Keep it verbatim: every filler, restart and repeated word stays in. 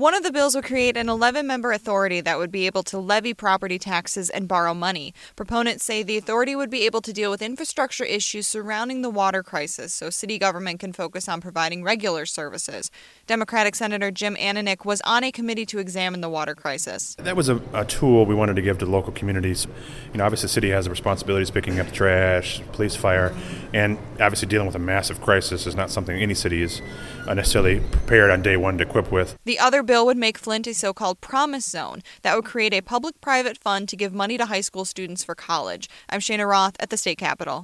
One of the bills would create an eleven-member authority that would be able to levy property taxes and borrow money. Proponents say the authority would be able to deal with infrastructure issues surrounding the water crisis, so city government can focus on providing regular services. Democratic Senator Jim Ananich was on a committee to examine the water crisis. That was a, a tool we wanted to give to local communities. You know, obviously the city has the responsibilities picking up the trash, police, fire, and obviously dealing with a massive crisis is not something any city is necessarily prepared on day one to equip with. The other bill would make Flint a so-called promise zone that would create a public-private fund to give money to high school students for college. I'm Shana Roth at the State Capitol.